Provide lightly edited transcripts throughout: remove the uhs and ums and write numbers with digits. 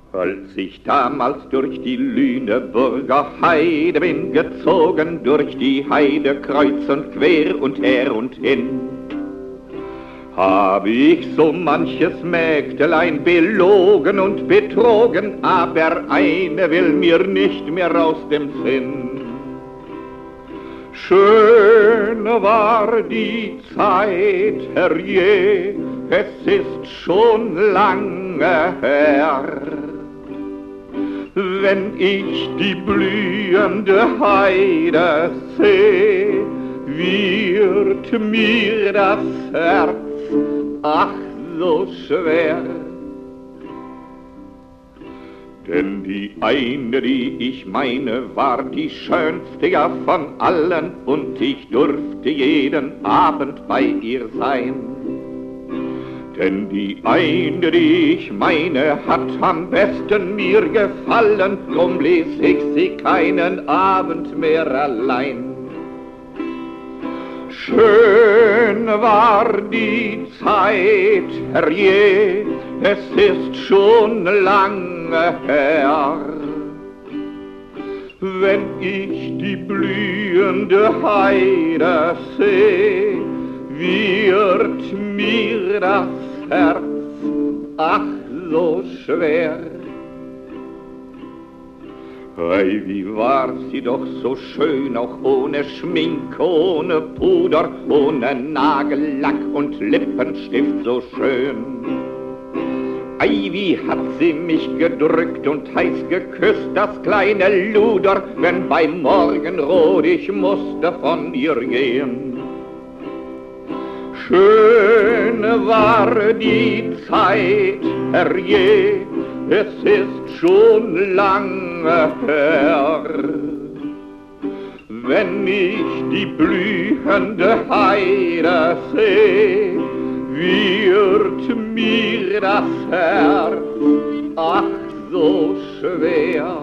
Als ich damals durch die Lüneburger Heide bin gezogen, durch die Heide kreuz und quer und her und hin, hab ich so manches Mägdelein belogen und betrogen, aber eine will mir nicht mehr aus dem Sinn. Schön war die Zeit, herrje, es ist schon lange her, wenn ich die blühende Heide seh, wird mir das Herz ach so schwer. Denn die eine, die ich meine, war die schönste ja von allen, und ich durfte jeden Abend bei ihr sein. Denn die eine, die ich meine, hat am besten mir gefallen, drum ließ ich sie keinen Abend mehr allein. Schön war die Zeit, herrje, es ist schon lange her, wenn ich die blühende Heide seh, wird mir das Herz ach so schwer. Ei, wie war sie doch so schön, auch ohne Schmink, ohne Puder, ohne Nagellack und Lippenstift so schön. Ei, wie hat sie mich gedrückt und heiß geküsst, das kleine Luder, wenn beim Morgenrot ich musste von ihr gehen. Schön war die Zeit, herrje, es ist schon lange her, wenn ich die blühende Heide seh, wird mir das Herz ach so schwer.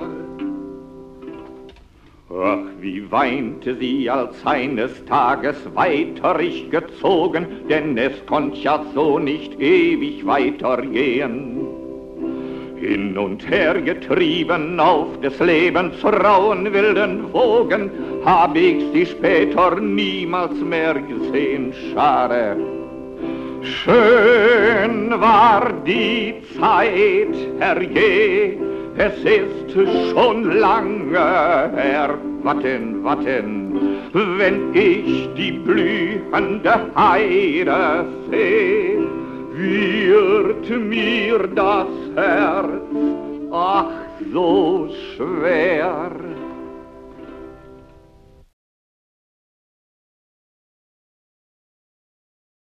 Ach, wie weinte sie, als eines Tages weiter ich gezogen, denn es konnt ja so nicht ewig weitergehen. Hin und her getrieben auf des Lebens rauen wilden Wogen, hab ich sie später niemals mehr gesehen, schade. Schön war die Zeit, herrje, es ist schon lange her, watten, wenn ich die blühende Heide seh, wird mir das Herz ach so schwer.